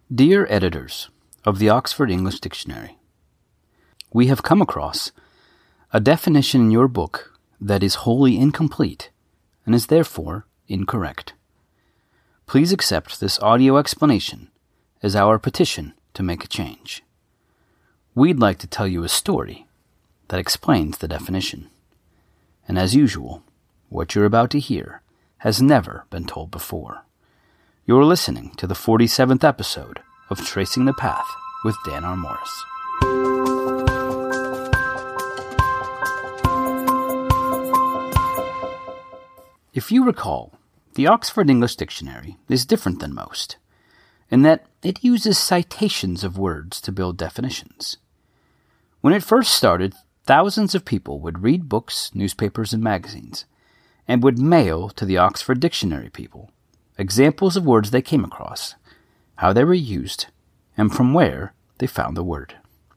Dear editors of the Oxford English Dictionary, we have come across a definition in your book that is wholly incomplete and is therefore incorrect. Please accept this audio explanation as our petition to make a change. We'd like to tell you a story that explains the definition. And as usual, what you're about to hear has never been told before. You're listening to the 47th episode of Tracing the Path with Dan R. Morris. If you recall, the Oxford English Dictionary is different than most, in that it uses citations of words to build definitions. When it first started, thousands of people would read books, newspapers, and magazines, and would mail to the Oxford Dictionary people examples of words they came across, how they were used, and from where they found the word.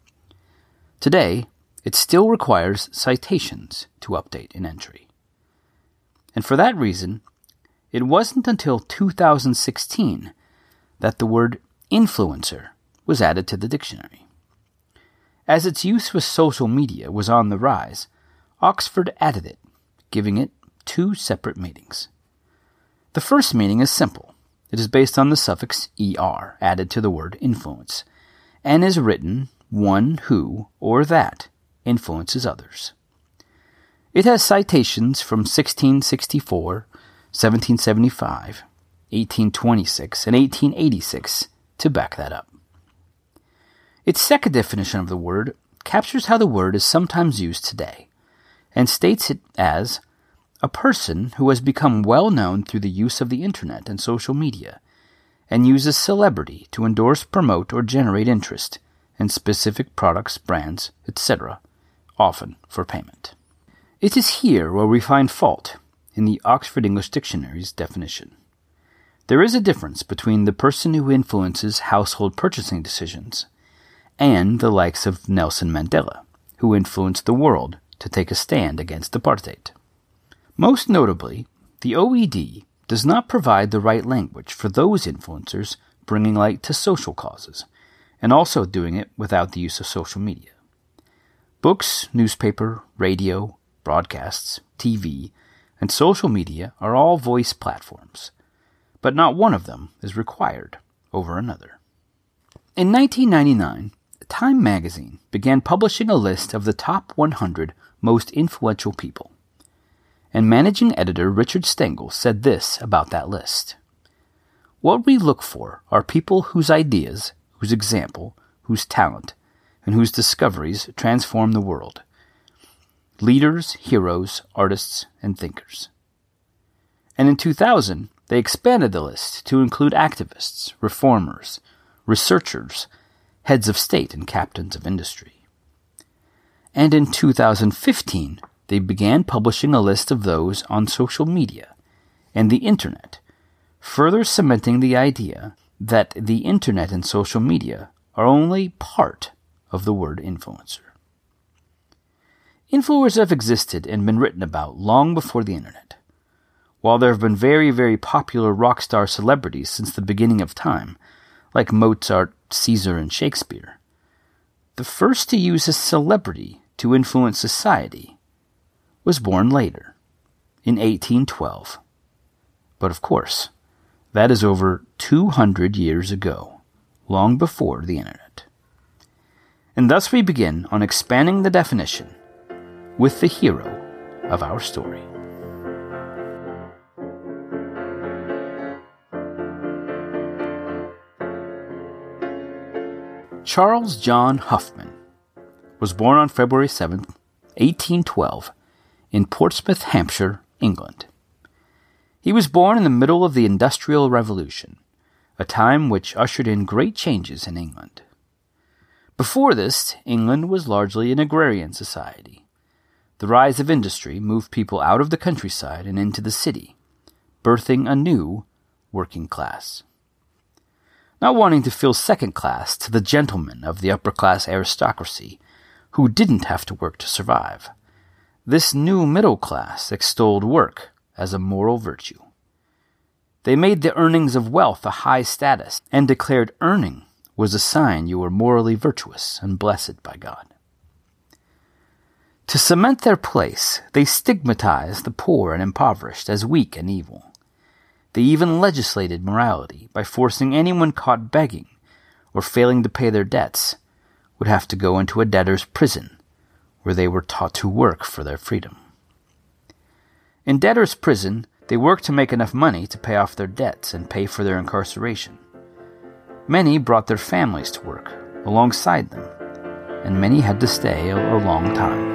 Today, it still requires citations to update an entry. And for that reason, it wasn't until 2016 that the word influencer was added to the dictionary. As its use with social media was on the rise, Oxford added it, giving it two separate meanings. The first meaning is simple. It is based on the suffix er added to the word influence, and is written one who, or that, influences others. It has citations from 1664, 1775, 1826, and 1886 to back that up. Its second definition of the word captures how the word is sometimes used today, and states it as a person who has become well known through the use of the internet and social media, and uses celebrity to endorse, promote, or generate interest in specific products, brands, etc., often for payment. It is here where we find fault in the Oxford English Dictionary's definition. There is a difference between the person who influences household purchasing decisions and the likes of Nelson Mandela, who influenced the world to take a stand against apartheid. Most notably, the OED does not provide the right language for those influencers bringing light to social causes, and also doing it without the use of social media. Books, newspaper, radio, broadcasts, TV, and social media are all voice platforms, but not one of them is required over another. In 1999, Time magazine began publishing a list of the top 100 most influential people. And managing editor Richard Stengel said this about that list. What we look for are people whose ideas, whose example, whose talent, and whose discoveries transform the world. Leaders, heroes, artists, and thinkers. And in 2000, they expanded the list to include activists, reformers, researchers, heads of state, and captains of industry. And in 2015, they began publishing a list of those on social media and the internet, further cementing the idea that the internet and social media are only part of the word influencer. Influencers have existed and been written about long before the internet. While there have been very, very popular rock star celebrities since the beginning of time, like Mozart, Caesar, and Shakespeare, the first to use a celebrity to influence society was born later, in 1812. But of course, that is over 200 years ago, long before the internet. And thus we begin on expanding the definition with the hero of our story. Charles John Huffman was born on February 7, 1812, in Portsmouth, Hampshire, England. He was born in the middle of the Industrial Revolution, a time which ushered in great changes in England. Before this, England was largely an agrarian society. The rise of industry moved people out of the countryside and into the city, birthing a new working class. Not wanting to feel second class to the gentlemen of the upper-class aristocracy who didn't have to work to survive, this new middle class extolled work as a moral virtue. They made the earnings of wealth a high status and declared earning was a sign you were morally virtuous and blessed by God. To cement their place, they stigmatized the poor and impoverished as weak and evil. They even legislated morality by forcing anyone caught begging or failing to pay their debts would have to go into a debtor's prison, where they were taught to work for their freedom. In debtor's prison, they worked to make enough money to pay off their debts and pay for their incarceration. Many brought their families to work alongside them, and many had to stay a long time.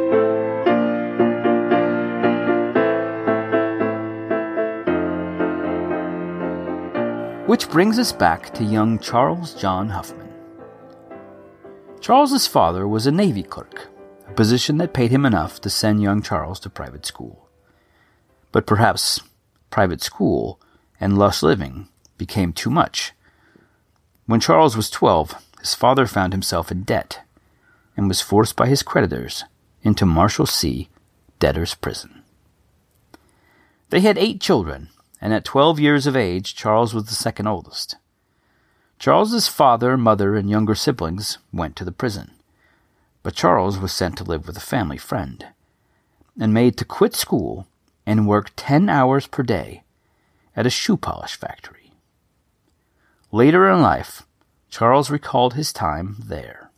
Which brings us back to young Charles John Huffman. Charles's father was a Navy clerk, a position that paid him enough to send young Charles to private school. But perhaps private school and lush living became too much. When Charles was 12, his father found himself in debt and was forced by his creditors into Marshalsea debtor's prison. They had 8 children, and at 12 years of age, Charles was the second oldest. Charles's father, mother, and younger siblings went to the prison, but Charles was sent to live with a family friend and made to quit school and work 10 hours per day at a shoe polish factory. Later in life, Charles recalled his time there.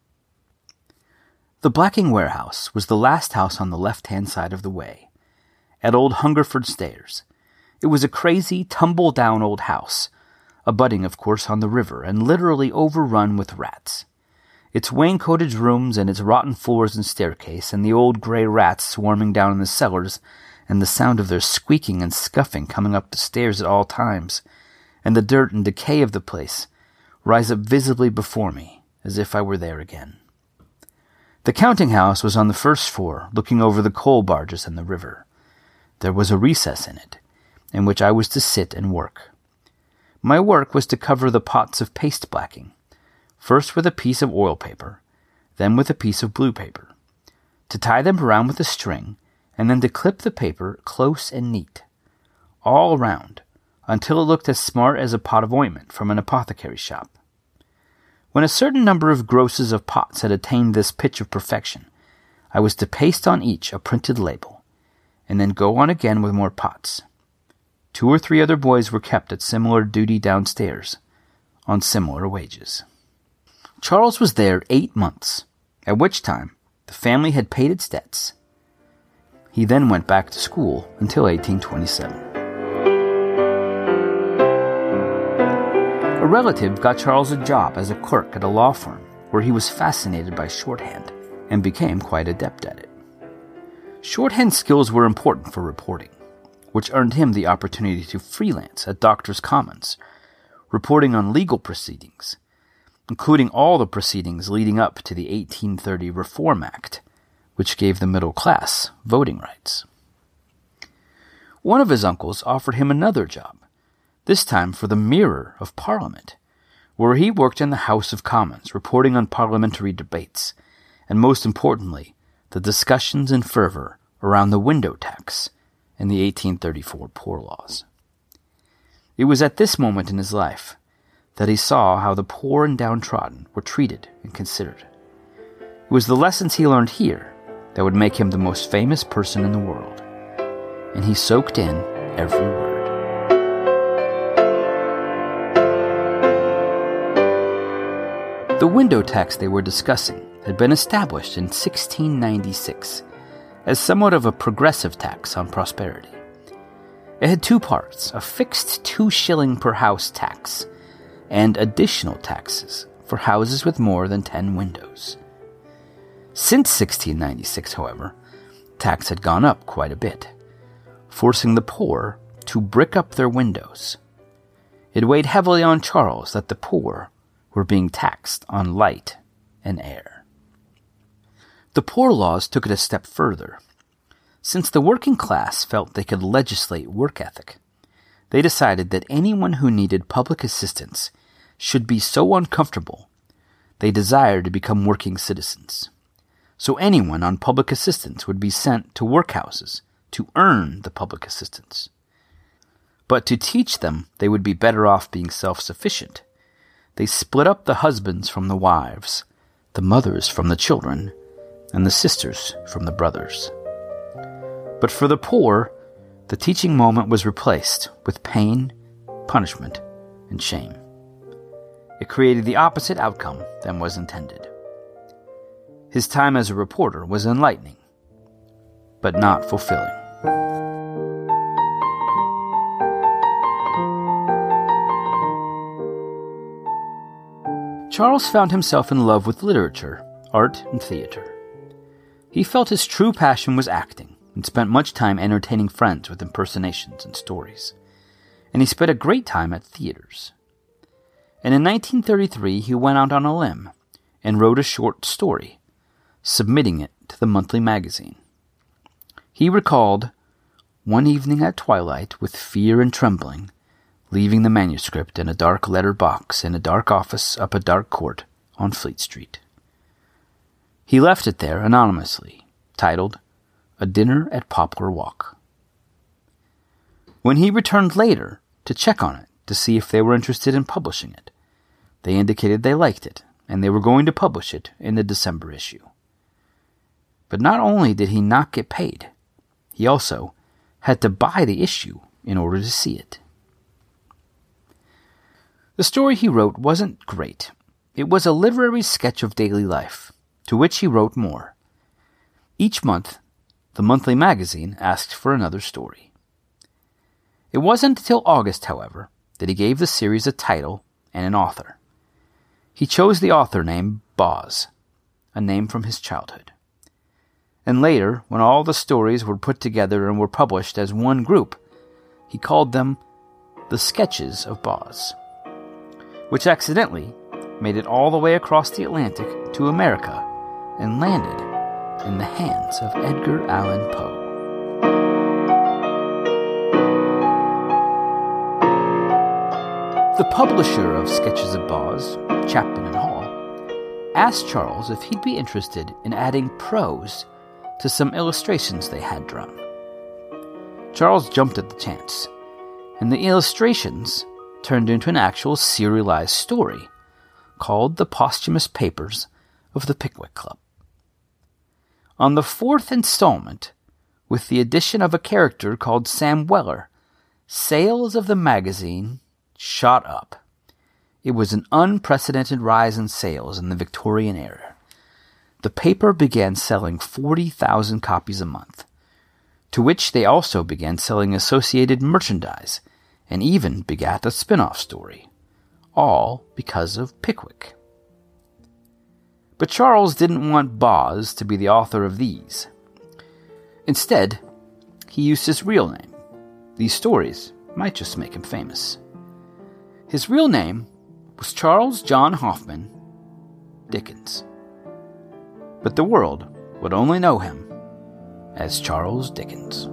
The Blacking Warehouse was the last house on the left-hand side of the way, at Old Hungerford Stairs. It was a crazy, tumble-down old house, abutting, of course, on the river, and literally overrun with rats. Its wainscoted rooms and its rotten floors and staircase, and the old gray rats swarming down in the cellars, and the sound of their squeaking and scuffing coming up the stairs at all times, and the dirt and decay of the place, rise up visibly before me, as if I were there again. The counting house was on the first floor, looking over the coal barges and the river. There was a recess in it, in which I was to sit and work. My work was to cover the pots of paste blacking, first with a piece of oil paper, then with a piece of blue paper, to tie them around with a string, and then to clip the paper close and neat, all around, until it looked as smart as a pot of ointment from an apothecary's shop. When a certain number of grosses of pots had attained this pitch of perfection, I was to paste on each a printed label, and then go on again with more pots. 2 or 3 other boys were kept at similar duty downstairs, on similar wages. Charles was there 8 months, at which time the family had paid its debts. He then went back to school until 1827. A relative got Charles a job as a clerk at a law firm, where he was fascinated by shorthand and became quite adept at it. Shorthand skills were important for reporting, which earned him the opportunity to freelance at Doctors' Commons, reporting on legal proceedings, including all the proceedings leading up to the 1830 Reform Act, which gave the middle class voting rights. One of his uncles offered him another job, this time for the Mirror of Parliament, where he worked in the House of Commons, reporting on parliamentary debates, and most importantly, the discussions and fervor around the window tax and the 1834 Poor Laws. It was at this moment in his life that he saw how the poor and downtrodden were treated and considered. It was the lessons he learned here that would make him the most famous person in the world, and he soaked in every word. The window tax they were discussing had been established in 1696 as somewhat of a progressive tax on prosperity. It had 2 parts, a fixed 2 shilling per house tax, and additional taxes for houses with more than 10 windows. Since 1696, however, tax had gone up quite a bit, forcing the poor to brick up their windows. It weighed heavily on Charles that the poor were being taxed on light and air. The Poor Laws took it a step further. Since the working class felt they could legislate work ethic, they decided that anyone who needed public assistance should be so uncomfortable they desired to become working citizens. So anyone on public assistance would be sent to workhouses to earn the public assistance. But to teach them they would be better off being self-sufficient, they split up the husbands from the wives, the mothers from the children, and the sisters from the brothers. But for the poor, the teaching moment was replaced with pain, punishment, and shame. It created the opposite outcome than was intended. His time as a reporter was enlightening, but not fulfilling. Charles found himself in love with literature, art, and theater. He felt his true passion was acting, and spent much time entertaining friends with impersonations and stories. And he spent a great time at theaters. And in 1933 he went out on a limb and wrote a short story, submitting it to the monthly magazine. He recalled, "One evening at twilight, with fear and trembling, leaving the manuscript in a dark letter box in a dark office up a dark court on Fleet Street." He left it there anonymously, titled, "A Dinner at Poplar Walk." When he returned later to check on it to see if they were interested in publishing it, they indicated they liked it, and they were going to publish it in the December issue. But not only did he not get paid, he also had to buy the issue in order to see it. The story he wrote wasn't great. It was a literary sketch of daily life, to which he wrote more. Each month, the monthly magazine asked for another story. It wasn't until August, however, that he gave the series a title and an author. He chose the author name Boz, a name from his childhood. And later, when all the stories were put together and were published as one group, he called them The Sketches of Boz, which accidentally made it all the way across the Atlantic to America and landed in the hands of Edgar Allan Poe. The publisher of Sketches of Boz, Chapman and Hall, asked Charles if he'd be interested in adding prose to some illustrations they had drawn. Charles jumped at the chance, and the illustrations turned into an actual serialized story called The Posthumous Papers of the Pickwick Club. On the fourth installment, with the addition of a character called Sam Weller, sales of the magazine shot up. It was an unprecedented rise in sales in the Victorian era. The paper began selling 40,000 copies a month, to which they also began selling associated merchandise and even begat a spin-off story, all because of Pickwick. But Charles didn't want Boz to be the author of these. Instead, he used his real name. These stories might just make him famous. His real name was Charles John Hoffman Dickens. But the world would only know him as Charles Dickens.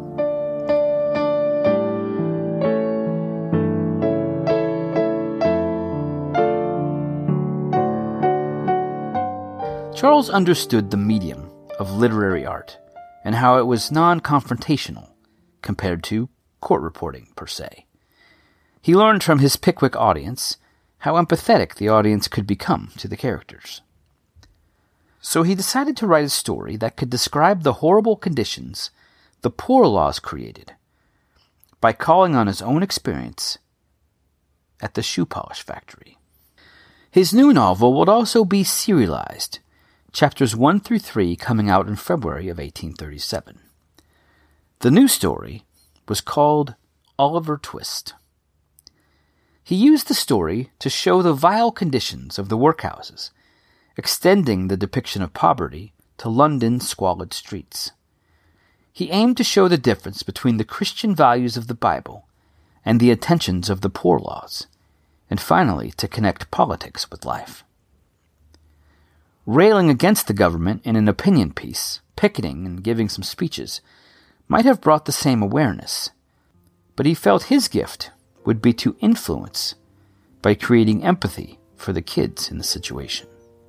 Charles understood the medium of literary art and how it was non-confrontational compared to court reporting per se. He learned from his Pickwick audience how empathetic the audience could become to the characters. So he decided to write a story that could describe the horrible conditions the Poor Laws created by calling on his own experience at the shoe polish factory. His new novel would also be serialized, chapters 1 through 3 coming out in February of 1837. The new story was called Oliver Twist. He used the story to show the vile conditions of the workhouses, extending the depiction of poverty to London's squalid streets. He aimed to show the difference between the Christian values of the Bible and the intentions of the Poor Laws, and finally to connect politics with life. Railing against the government in an opinion piece, picketing and giving some speeches might have brought the same awareness, but he felt his gift would be to influence by creating empathy for the kids in the situation.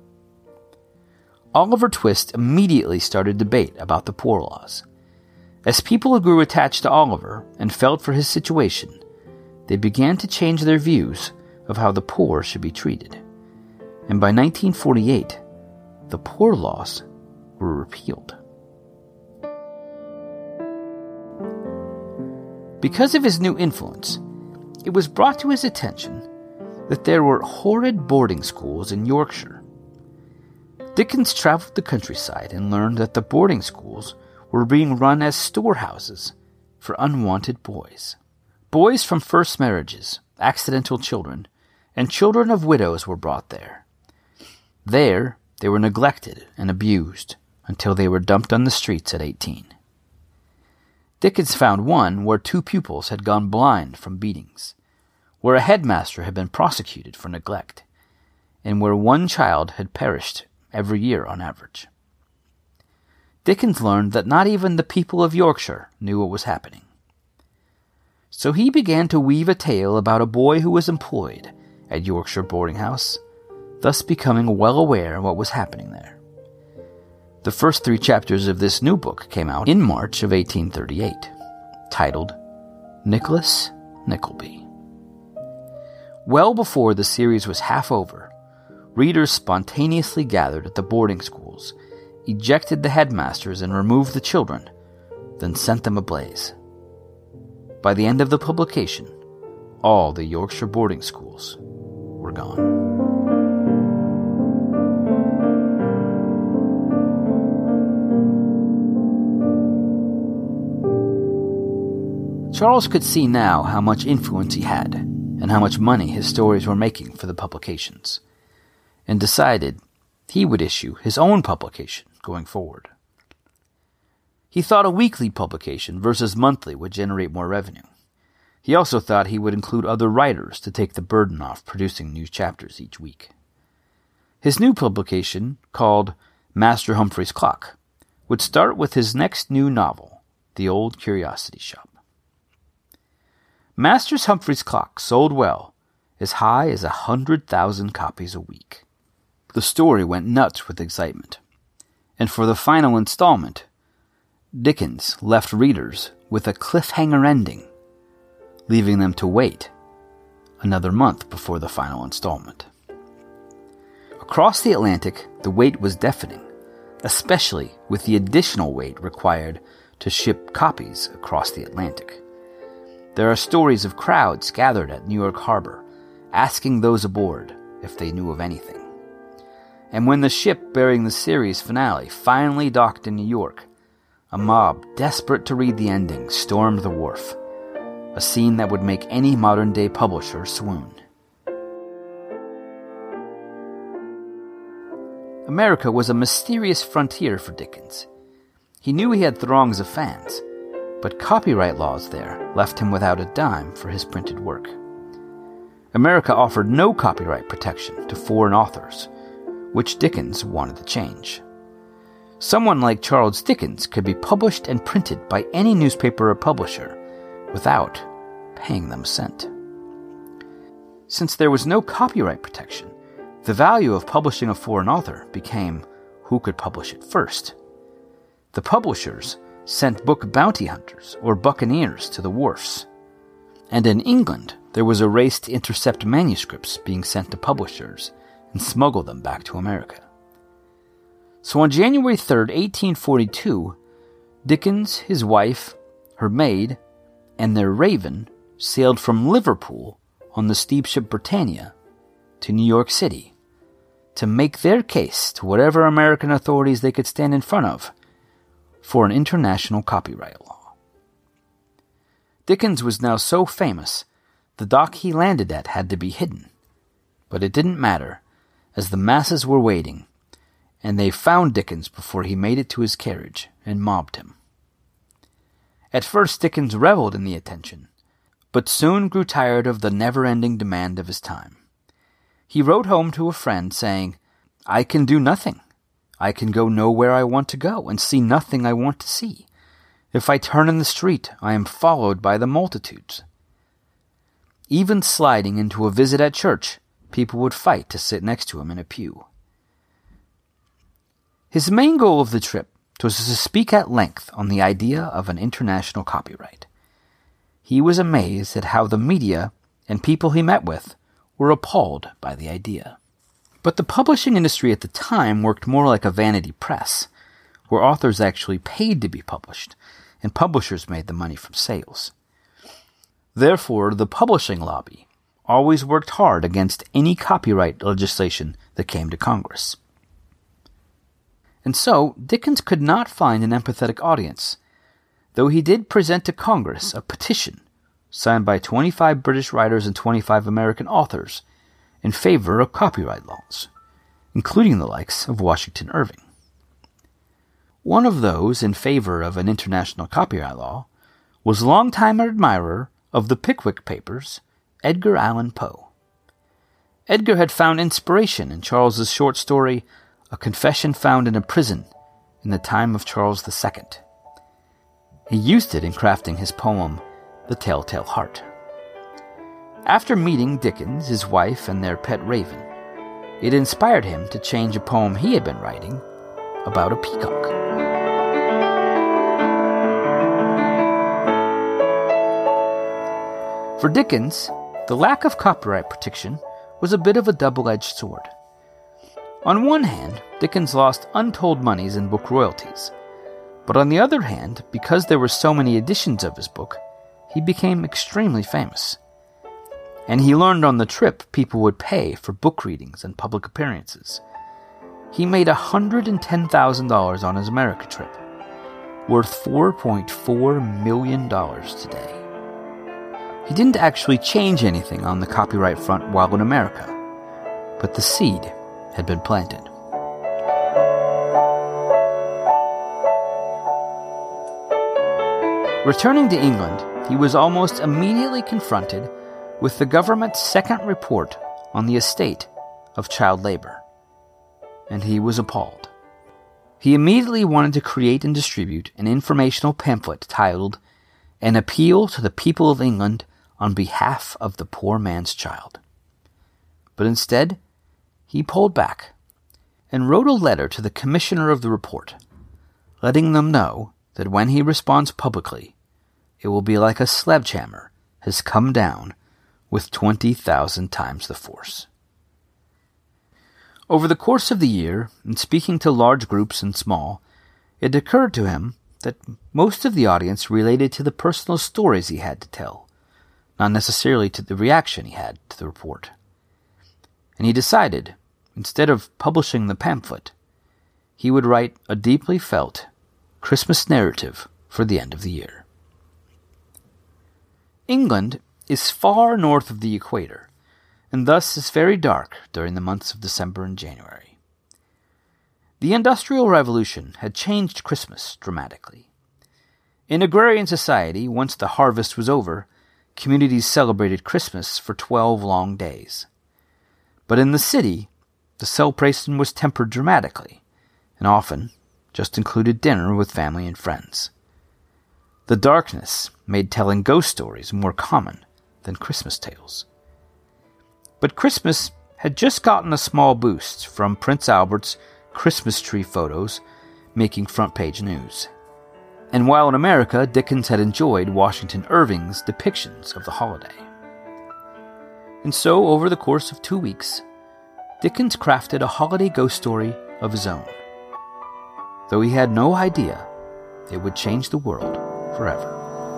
Oliver Twist immediately started debate about the Poor Laws. As people grew attached to Oliver and felt for his situation, they began to change their views of how the poor should be treated. And by 1948, the poor laws were repealed. Because of his new influence, it was brought to his attention that there were horrid boarding schools in Yorkshire. Dickens traveled the countryside and learned that the boarding schools were being run as storehouses for unwanted boys. Boys from first marriages, accidental children, and children of widows were brought there. There, they were neglected and abused until they were dumped on the streets at 18. Dickens found one where 2 pupils had gone blind from beatings, where a headmaster had been prosecuted for neglect, and where 1 child had perished every year on average. Dickens learned that not even the people of Yorkshire knew what was happening. So he began to weave a tale about a boy who was employed at Yorkshire boarding house, thus becoming well aware of what was happening there. The first 3 chapters of this new book came out in March of 1838, titled Nicholas Nickleby. Well before the series was half over, readers spontaneously gathered at the boarding schools, ejected the headmasters and removed the children, then sent them ablaze. By the end of the publication, all the Yorkshire boarding schools were gone. Charles could see now how much influence he had and how much money his stories were making for the publications, and decided he would issue his own publication going forward. He thought a weekly publication versus monthly would generate more revenue. He also thought he would include other writers to take the burden off producing new chapters each week. His new publication, called Master Humphrey's Clock, would start with his next new novel, The Old Curiosity Shop. Master Humphrey's Clock sold well, as high as 100,000 copies a week. The story went nuts with excitement, and for the final installment, Dickens left readers with a cliffhanger ending, leaving them to wait another month before the final installment. Across the Atlantic, the wait was deafening, especially with the additional wait required to ship copies across the Atlantic. There are stories of crowds gathered at New York Harbor, asking those aboard if they knew of anything. And when the ship bearing the series finale finally docked in New York, a mob desperate to read the ending stormed the wharf, a scene that would make any modern-day publisher swoon. America was a mysterious frontier for Dickens. He knew he had throngs of fans, but copyright laws there left him without a dime for his printed work. America offered no copyright protection to foreign authors, which Dickens wanted to change. Someone like Charles Dickens could be published and printed by any newspaper or publisher without paying them a cent. Since there was no copyright protection, the value of publishing a foreign author became who could publish it first. The publishers sent book bounty hunters or buccaneers to the wharfs. And in England, there was a race to intercept manuscripts being sent to publishers and smuggle them back to America. So on January 3rd, 1842, Dickens, his wife, her maid, and their raven sailed from Liverpool on the steamship Britannia to New York City to make their case to whatever American authorities they could stand in front of for an international copyright law. Dickens was now so famous, the dock he landed at had to be hidden. But it didn't matter, as the masses were waiting, and they found Dickens before he made it to his carriage and mobbed him. At first Dickens reveled in the attention, but soon grew tired of the never-ending demand of his time. He wrote home to a friend saying, "I can do nothing. I can go nowhere I want to go and see nothing I want to see. If I turn in the street, I am followed by the multitudes." Even sliding into a visit at church, people would fight to sit next to him in a pew. His main goal of the trip was to speak at length on the idea of an international copyright. He was amazed at how the media and people he met with were appalled by the idea. But the publishing industry at the time worked more like a vanity press, where authors actually paid to be published, and publishers made the money from sales. Therefore, the publishing lobby always worked hard against any copyright legislation that came to Congress. And so, Dickens could not find an empathetic audience, though he did present to Congress a petition signed by 25 British writers and 25 American authors in favor of copyright laws, including the likes of Washington Irving. One of those in favor of an international copyright law was longtime admirer of the Pickwick Papers, Edgar Allan Poe. Edgar had found inspiration in Charles's short story, A Confession Found in a Prison, in the time of Charles II. He used it in crafting his poem, The Telltale Heart. After meeting Dickens, his wife, and their pet raven, it inspired him to change a poem he had been writing about a peacock. For Dickens, the lack of copyright protection was a bit of a double-edged sword. On one hand, Dickens lost untold monies in book royalties, but on the other hand, because there were so many editions of his book, he became extremely famous. And he learned on the trip people would pay for book readings and public appearances. He made $110,000 on his America trip, worth $4.4 million today. He didn't actually change anything on the copyright front while in America, but the seed had been planted. Returning to England, he was almost immediately confronted with the government's second report on the estate of child labor, and he was appalled. He immediately wanted to create and distribute an informational pamphlet titled An Appeal to the People of England on Behalf of the Poor Man's Child. But instead, he pulled back and wrote a letter to the commissioner of the report, letting them know that when he responds publicly, it will be like a sledgehammer has come down with 20,000 times the force. Over the course of the year, in speaking to large groups and small, it occurred to him that most of the audience related to the personal stories he had to tell, not necessarily to the reaction he had to the report. And he decided, instead of publishing the pamphlet, he would write a deeply felt Christmas narrative for the end of the year. England is far north of the equator, and thus is very dark during the months of December and January. The Industrial Revolution had changed Christmas dramatically. In agrarian society, once the harvest was over, communities celebrated Christmas for 12 long days. But in the city, the celebration was tempered dramatically, and often just included dinner with family and friends. The darkness made telling ghost stories more common than Christmas tales. But Christmas had just gotten a small boost from Prince Albert's Christmas tree photos making front-page news. And while in America, Dickens had enjoyed Washington Irving's depictions of the holiday. And so, over the course of 2 weeks, Dickens crafted a holiday ghost story of his own, though he had no idea it would change the world forever.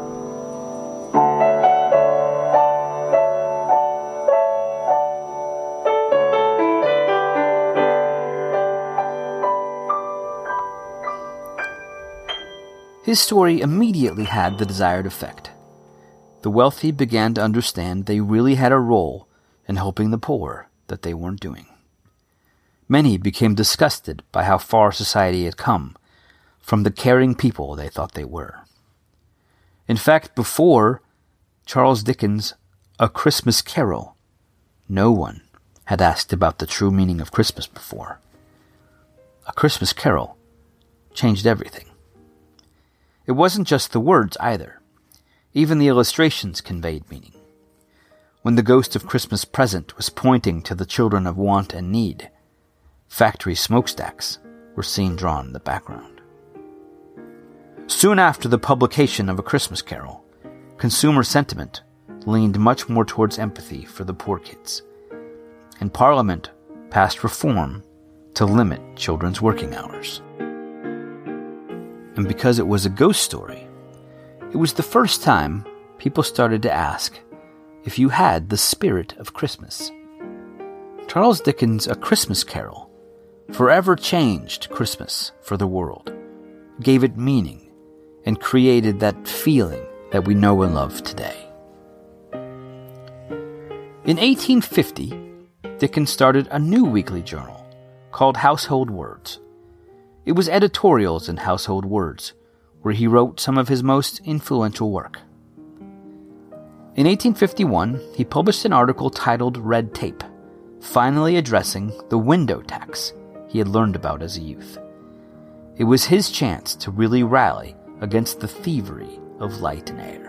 His story immediately had the desired effect. The wealthy began to understand they really had a role in helping the poor that they weren't doing. Many became disgusted by how far society had come from the caring people they thought they were. In fact, before Charles Dickens' A Christmas Carol, no one had asked about the true meaning of Christmas before. A Christmas Carol changed everything. It wasn't just the words either. Even the illustrations conveyed meaning. When the ghost of Christmas Present was pointing to the children of want and need, factory smokestacks were seen drawn in the background. Soon after the publication of A Christmas Carol, consumer sentiment leaned much more towards empathy for the poor kids, and Parliament passed reform to limit children's working hours. And because it was a ghost story, it was the first time people started to ask if you had the spirit of Christmas. Charles Dickens' A Christmas Carol forever changed Christmas for the world, gave it meaning, and created that feeling that we know and love today. In 1850, Dickens started a new weekly journal called Household Words. It was editorials in Household Words, where he wrote some of his most influential work. In 1851, he published an article titled Red Tape, finally addressing the window tax he had learned about as a youth. It was his chance to really rally against the thievery of light and air.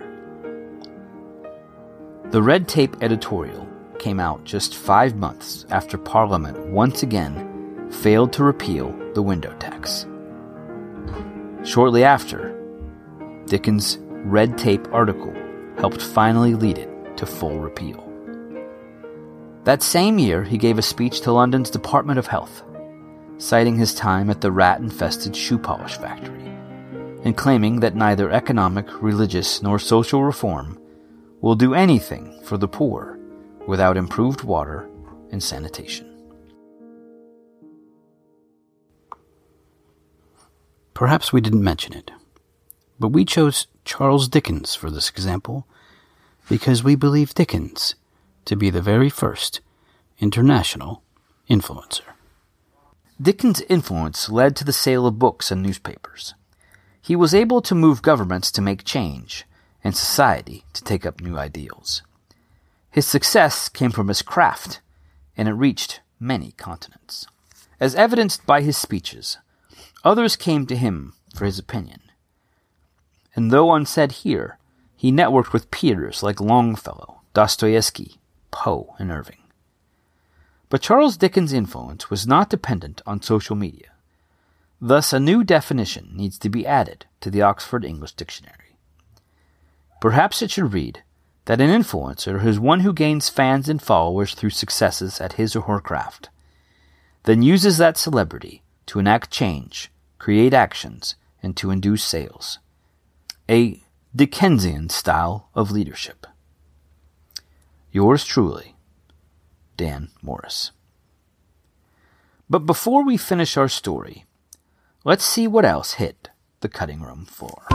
The Red Tape editorial came out just 5 months after Parliament once again failed to repeal the window tax. Shortly after, Dickens' Red Tape article helped finally lead it to full repeal. That same year, he gave a speech to London's Department of Health, citing his time at the rat-infested shoe polish factory, and claiming that neither economic, religious, nor social reform will do anything for the poor without improved water and sanitation. Perhaps we didn't mention it, but we chose Charles Dickens for this example because we believe Dickens to be the very first international influencer. Dickens' influence led to the sale of books and newspapers. He was able to move governments to make change and society to take up new ideals. His success came from his craft, and it reached many continents. As evidenced by his speeches, others came to him for his opinion. And though unsaid here, he networked with peers like Longfellow, Dostoevsky, Poe, and Irving. But Charles Dickens' influence was not dependent on social media. Thus, a new definition needs to be added to the Oxford English Dictionary. Perhaps it should read that an influencer is one who gains fans and followers through successes at his or her craft, then uses that celebrity to enact change, create actions, and to induce sales. A Dickensian style of leadership. Yours truly, Dan Morris. But before we finish our story, let's see what else hit the cutting room floor.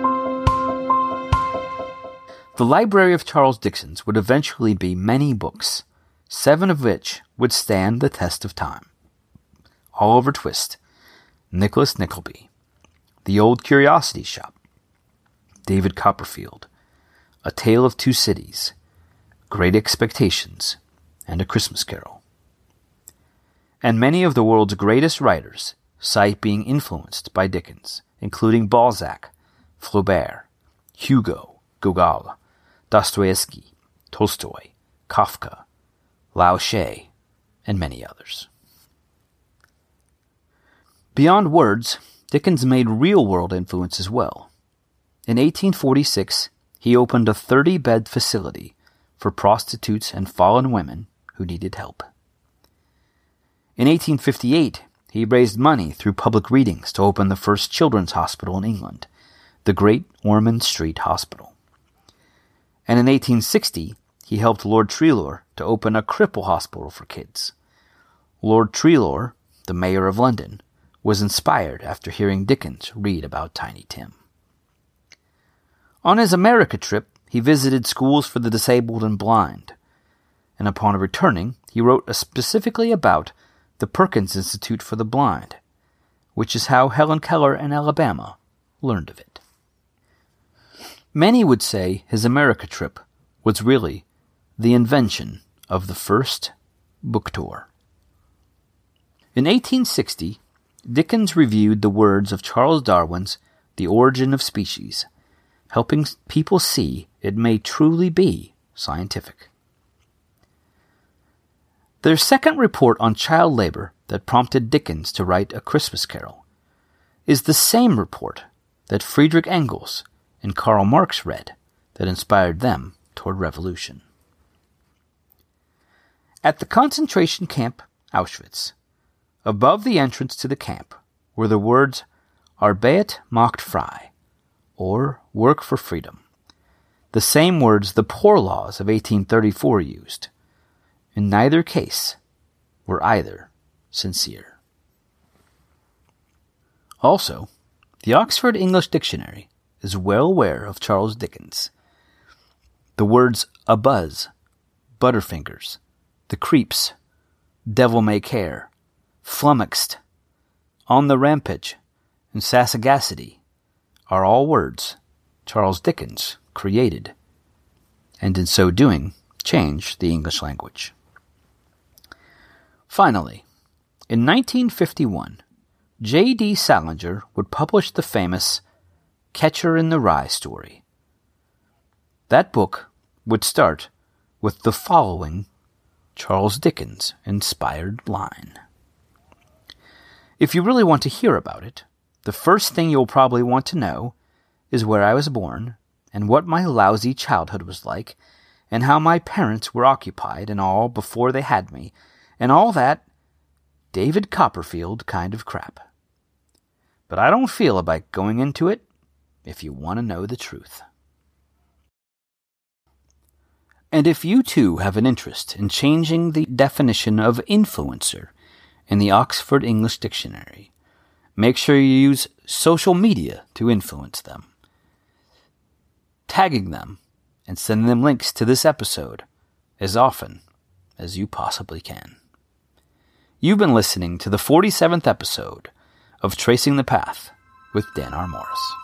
The library of Charles Dickens would eventually be many books, 7 of which would stand the test of time. Oliver Twist, Nicholas Nickleby, The Old Curiosity Shop, David Copperfield, A Tale of Two Cities, Great Expectations, and A Christmas Carol. And many of the world's greatest writers cite being influenced by Dickens, including Balzac, Flaubert, Hugo, Gogol, Dostoevsky, Tolstoy, Kafka, Lao Tse, and many others. Beyond words, Dickens made real-world influence as well. In 1846, he opened a 30-bed facility for prostitutes and fallen women who needed help. In 1858, he raised money through public readings to open the first children's hospital in England, the Great Ormond Street Hospital. And in 1860, he helped Lord Treloar to open a cripple hospital for kids. Lord Treloar, the mayor of London, was inspired after hearing Dickens read about Tiny Tim. On his America trip, he visited schools for the disabled and blind, and upon returning, he wrote specifically about the Perkins Institute for the Blind, which is how Helen Keller in Alabama learned of it. Many would say his America trip was really the invention of the first book tour. In 1860, Dickens reviewed the words of Charles Darwin's The Origin of Species, helping people see it may truly be scientific. Their second report on child labor that prompted Dickens to write A Christmas Carol is the same report that Friedrich Engels and Karl Marx read that inspired them toward revolution. At the concentration camp Auschwitz, above the entrance to the camp were the words Arbeit macht frei, or work for freedom, the same words the Poor Laws of 1834 used. In neither case were either sincere. Also, the Oxford English Dictionary is well aware of Charles Dickens. The words abuzz, butterfingers, the creeps, devil may care, flummoxed, on the rampage, and sassagacity are all words Charles Dickens created, and in so doing, changed the English language. Finally, in 1951, J.D. Salinger would publish the famous Catcher in the Rye story. That book would start with the following Charles Dickens-inspired line. If you really want to hear about it, the first thing you'll probably want to know is where I was born, and what my lousy childhood was like, and how my parents were occupied and all before they had me, and all that David Copperfield kind of crap. But I don't feel about going into it if you want to know the truth. And if you too have an interest in changing the definition of influencer in the Oxford English Dictionary, make sure you use social media to influence them, tagging them and sending them links to this episode as often as you possibly can. You've been listening to the 47th episode of Tracing the Path with Dan R. Morris.